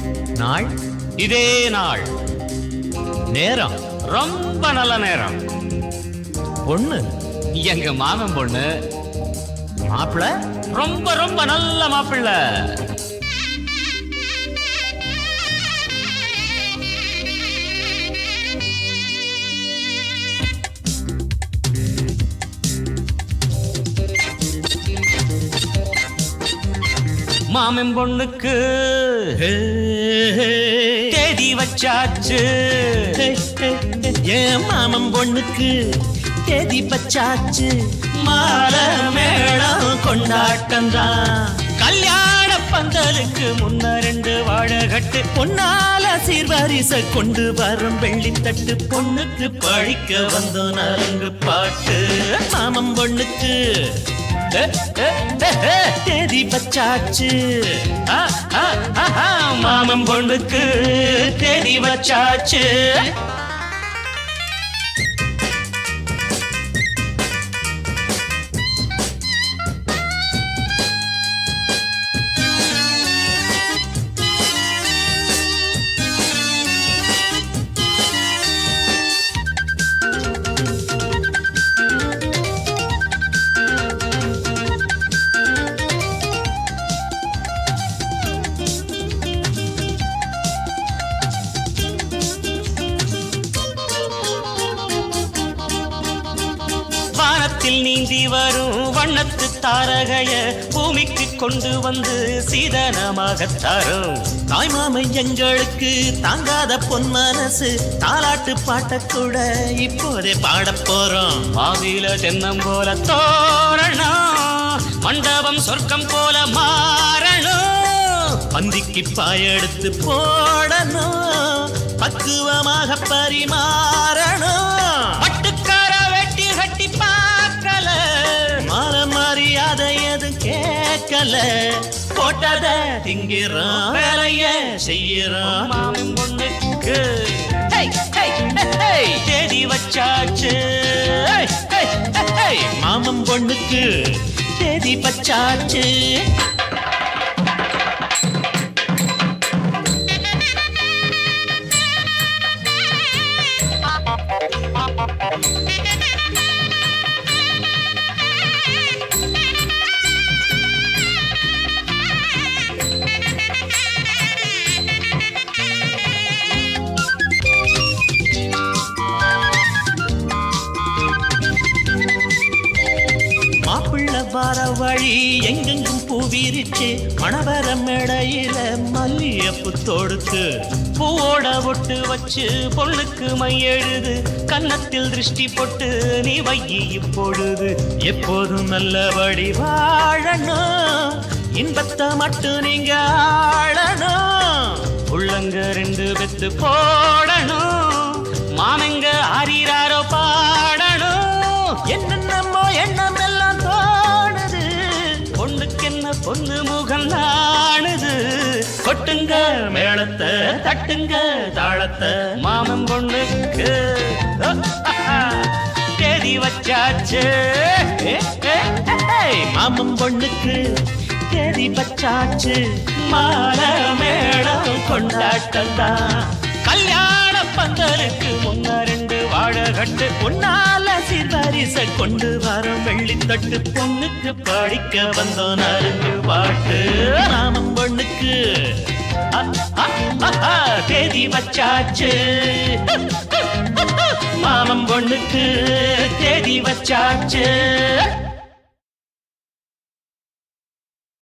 நாள் இதே நாள். நேரம் ரொம்ப நல்ல நேரம். பொண்ணு எங்க மாமன் பொண்ணு. மாப்பிள்ள ரொம்ப ரொம்ப நல்ல மாப்பிள்ளை. மாமன் பொண்ணுக்கு தேதி வச்சாச்சு. ஏன் மாமன் பொண்ணுக்கு தேதி பச்சாச்சு. மால மேளம் கொண்டாட்டம் தான். கல்யாண பந்தலுக்கு முன்ன 2 வாழகட்டு. பொன்னால சீர்வரிசை கொண்டு வரும் வெள்ளித்தட்டு. பொண்ணுக்கு பழிக்க வந்தோம் நரங்கு பாட்டு. மாமன் பொண்ணுக்கு தேதி பச்சாச்சு. மாமன் பொண்ணுக்கு தேதி வச்சாச்சு. நீந்தி வரும் வண்ணத்து தாரகைய பூமிக்கு கொண்டு வந்து சீதனமாக தரும். தாய்மாமை எங்களுக்கு தாங்காத பொன் மனசு. தாலாட்டு பாட்ட கூட இப்போதே பாட போறோம். ஆவில தென்னம் போல தோரணம். மண்டபம் சொர்க்கம் போல மாறணும். பந்திக்கு பாயெடுத்து போடணும். பக்குவமாக பரிமாறணும். பட்டுக்கார வெட்டி கட்டி பார்க்கல. மாற மரியாதை எது கேட்கல. போட்டத திங்கிறோம், வேலைய செய்யறோம். மாமன் பொண்ணுக்கு தேதி வச்சாச்சு. மாமன் பொண்ணுக்கு தேதி பச்சாச்சு. மாப்பிள்ள வர வழி எங்கெங்கும் பூவிரிச்சு. மணவர மேடையில மல்லியப்பு தொடுத்து. பூவோட ஒட்டு வச்சு பொண்ணுக்கு மையெழுது. கன்னத்தில் திருஷ்டி போட்டு நீ வையி இப்பொழுது. எப்போதும் நல்லபடி வாழணும். இன்பத்தை மட்டும் நீங்க ஆளணும். உள்ளங்க 2 பெத்து போடணும். மாமங்க ஆறிறாரோ பாடணும். என்னென்னமோ எண்ணம் எல்லாம் தோணுது. பொண்ணுக்கு என்ன பொண்ணு முகம் நாணுது. கொட்டுங்க மேளத்தை, தட்டுங்க தாளத்தை. மாமன் பொண்ணுக்கு தேதி வச்சாச்சு. மாமன் பொண்ணுக்கு தேதி பச்சாச்சு. மால மேளம் கொண்டாட்டம் தான். கல்யாண பந்தலுக்கு முன்ன 2 வாழகட்டு. பொன்னால சீர்வரிசை கொண்டு வரும் வெள்ளித்தட்டு. பொண்ணுக்கு படிக்க வந்தோம் நறுங்கு பாட்டு. மாமன் பொண்ணுக்கு தேதி வச்சாச்சு. மாமன் பொண்ணுக்கு தேதி வச்சாச்சு.